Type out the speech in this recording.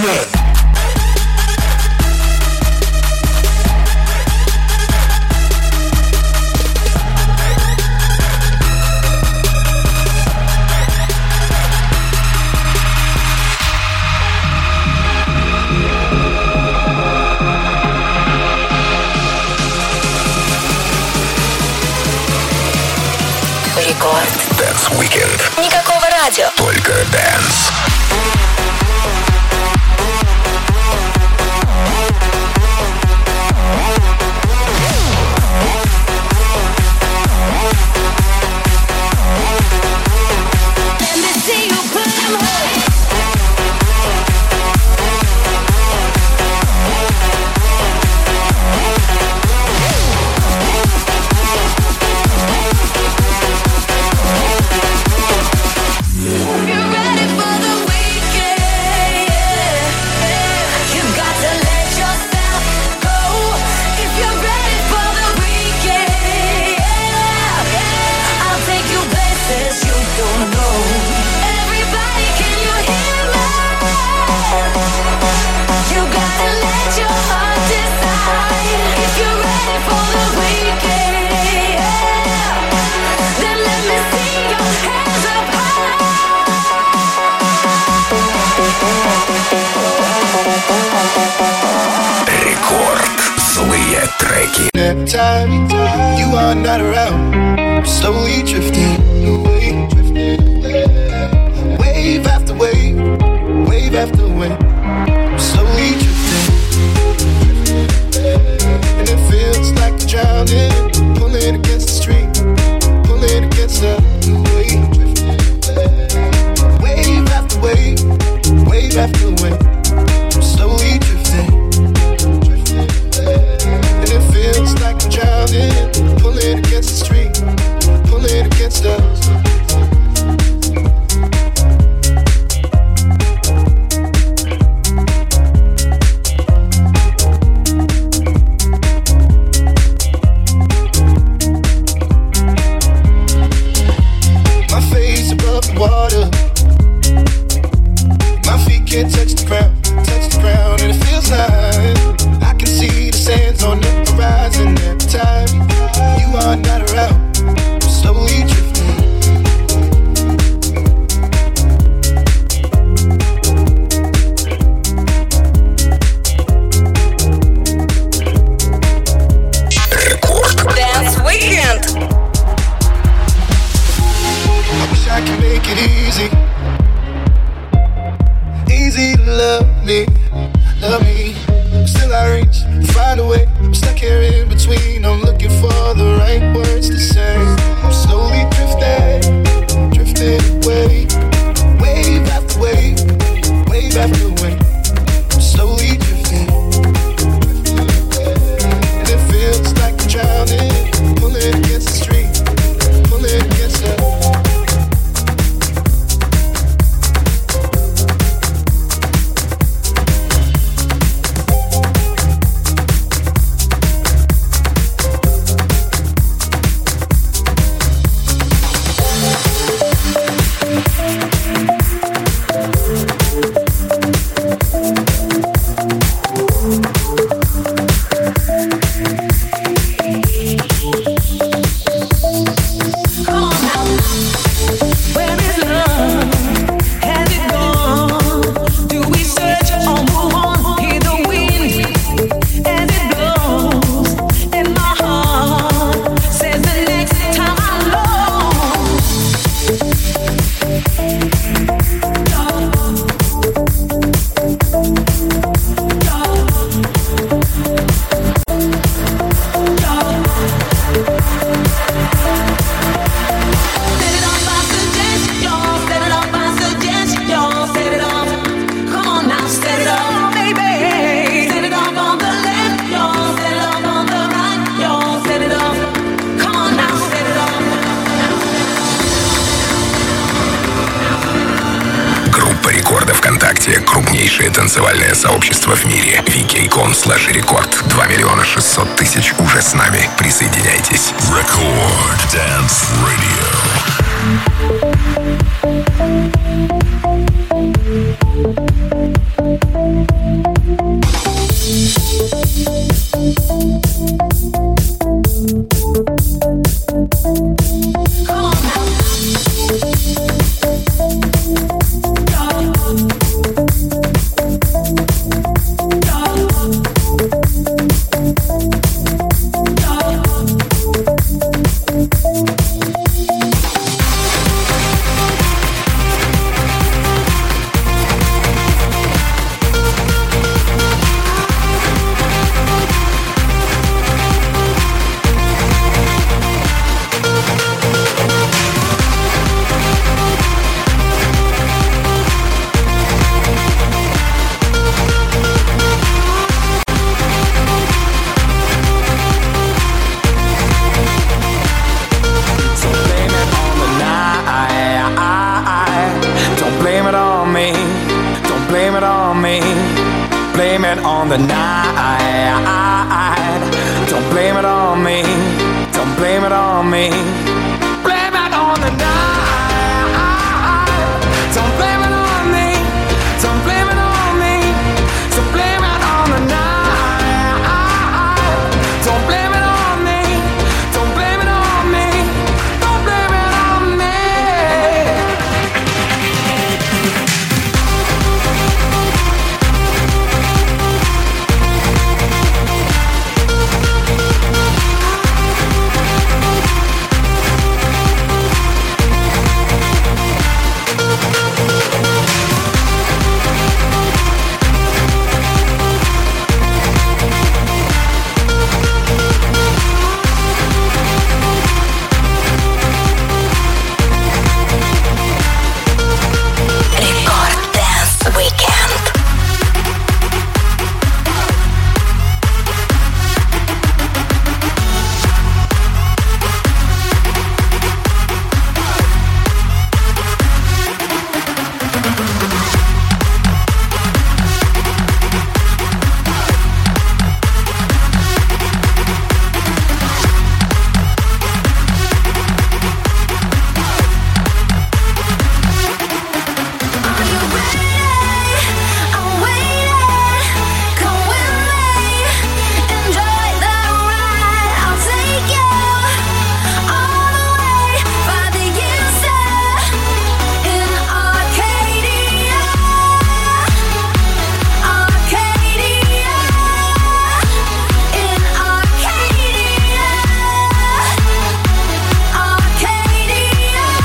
Dance Weekend. Никакого радио. Только Dance. Time you are not around, I'm slowly drifting away, wave after wave, wave after wave, I'm slowly drifting, and it feels like I'm drowning, pulling against the stream, pulling against the wave, wave after wave, wave after wave, I'm slowly drifting. It feels like I'm drowning, pulling against the stream, pulling against us. My face above the water, my feet can't touch the ground, and it feels like I can see the sands on the horizon every time you are not around. I'm slowly drifting. Dance Weekend. I wish I could make it easy to love me. Still I reach, find a way. I'm stuck here in between. I'm looking for the right words to say. I'm slowly drifting away. Wave after wave, wave after wave. I'm slowly drifting, and it feels like I'm drowning, pulling against the stream, pulling against the. Крупнейшее танцевальное сообщество в мире. vk.com/record. 2 600 000 уже с нами. Присоединяйтесь. Record Dance Radio. the night. Don't blame it on me, don't blame it on me.